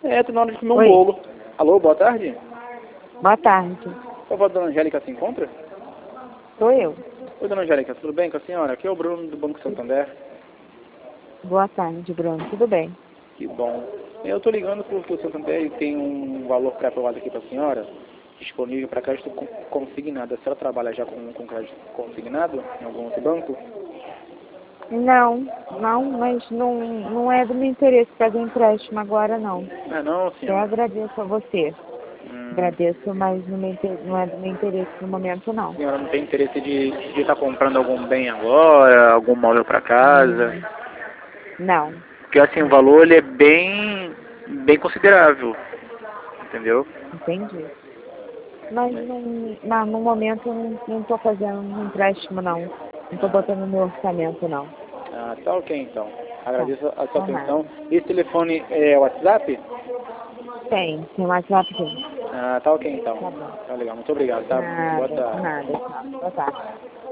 É, tô na hora de comer um Oi. bolo. Alô, boa tarde. Boa tarde. Por favor, dona Angélica se encontra? Sou eu. Oi, dona Angélica, tudo bem com a senhora? Aqui é o Bruno do Banco Santander. Boa tarde, Bruno. Tudo bem? Que bom. Eu tô ligando porque o Santander tem um valor pré-aprovado aqui para a senhora, disponível para crédito consignado. A senhora trabalha já com crédito consignado em algum outro banco? Não, mas não é do meu interesse fazer empréstimo agora, não. Ah, não, Eu senhora. agradeço a você. Agradeço, mas não é do meu interesse no momento, A não. senhora não tem interesse de estar comprando algum bem agora, algum móvel para casa? Não, Porque assim, o valor ele é bem considerável, entendeu? entendi. Mas no momento eu não estou fazendo um empréstimo, não. Não estou botando no meu orçamento, não. Ah, tá ok então. Tá, Agradeço a sua tá nada. atenção. Esse telefone é WhatsApp? Tem WhatsApp, sim. Ah, tá ok então. Tá bom. Tá legal, muito obrigado, tá? Boa Nada, tarde. nada. Tá. Boa tarde.